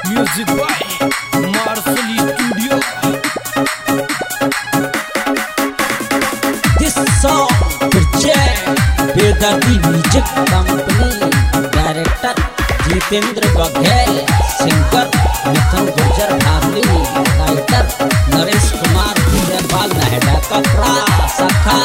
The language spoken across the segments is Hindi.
Music by Marshal studio. This song project Bedardi music company, director Jitendra Baghel, singer Mithun Gurjar Bhawli, writer Naresh Kumar Gujarwal, नहडा कपड़ा सखा।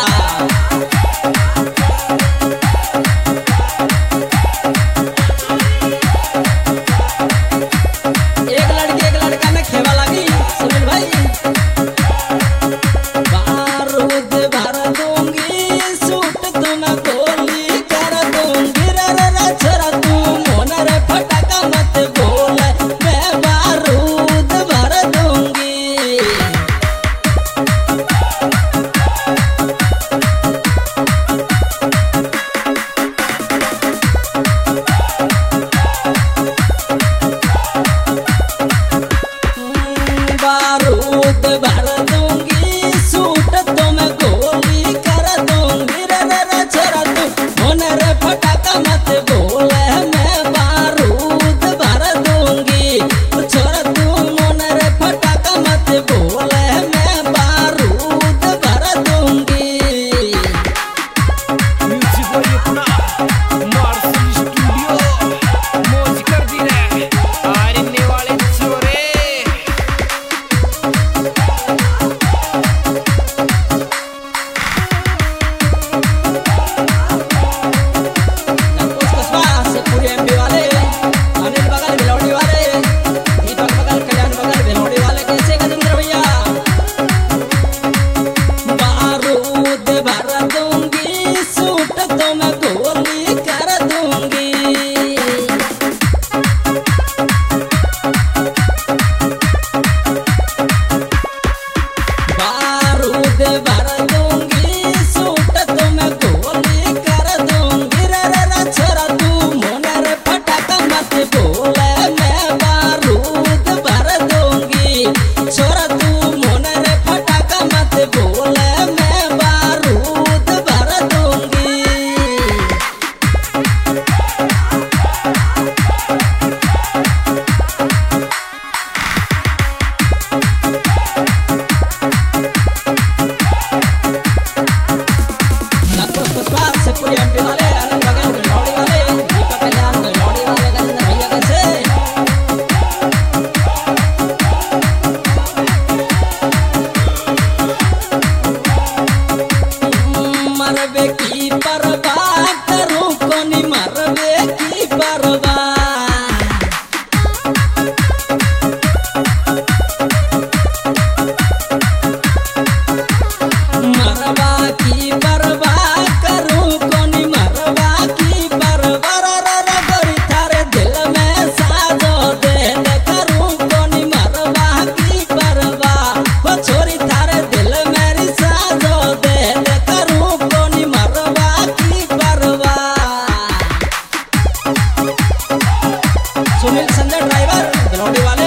मरबे की परवाह करूं कोनी, मरबे की परवाह, मरबा की परवाह करूं कोनी, मरबा की परवाह। रा गोरी थारे दिल में साजो दे करूं कोनी, मरबा की परवाह। वो छोरी थारे दिल मेरी साजो दे करूं कोनी, मरबा की परवाह। सुनील संजय ड्राइवर,